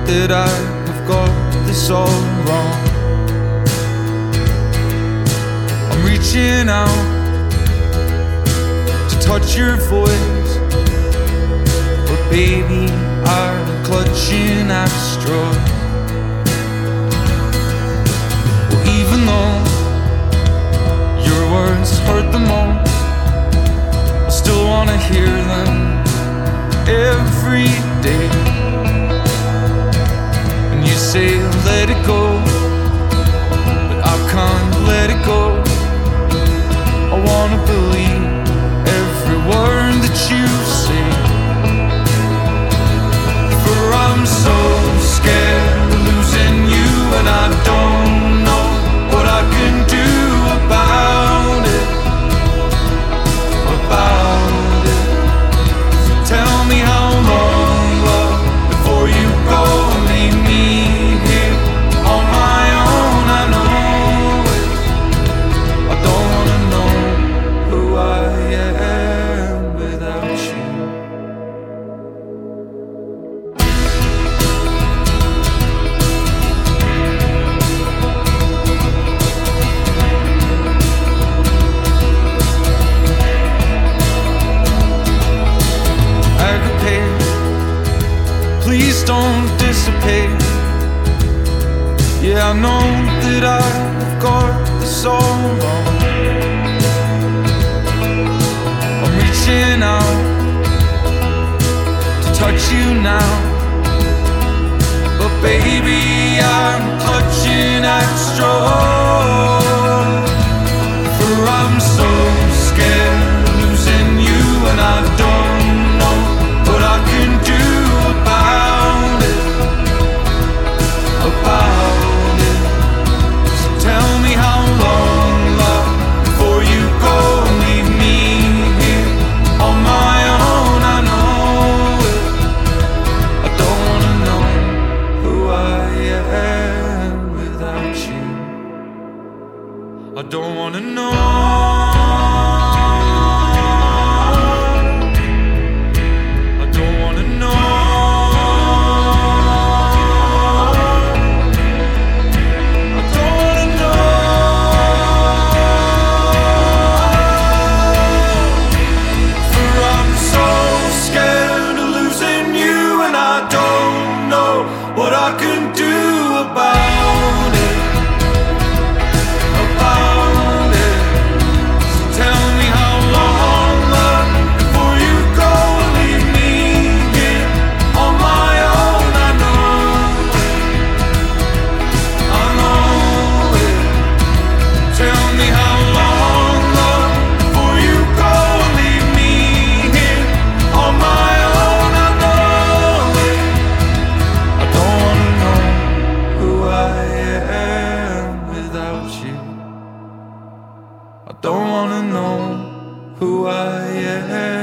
that I have got this all wrong. I'm reaching out to touch your voice, but baby, I'm clutching at straws. Well, even though your words hurt the most, I still wanna hear them every day. And you say let it go, but I can't let it go. I wanna believe every word that you say, for I'm so scared of losing you, and I don't know what I can do about it. So tell me how long, love, before you go and leave me here on my own. I know it. I don't wanna know who I am without you. Please don't dissipate. Yeah, I know that I've got this all wrong. I'm reaching out to touch you now, but baby, I'm clutching at straws. For I'm so scared of losing you, and I don't know what I can do about it. So tell me how long, love, before you go and leave me here on my own. I know it. I don't wanna know who I am without you. I don't wanna know. What I can do about it, So tell me how long, love, before you go and leave me here on my own. I know it. Tell me how long, love, before you go and leave me here on my own. I know it. I don't wanna know who I am without you. I don't wanna know who I am.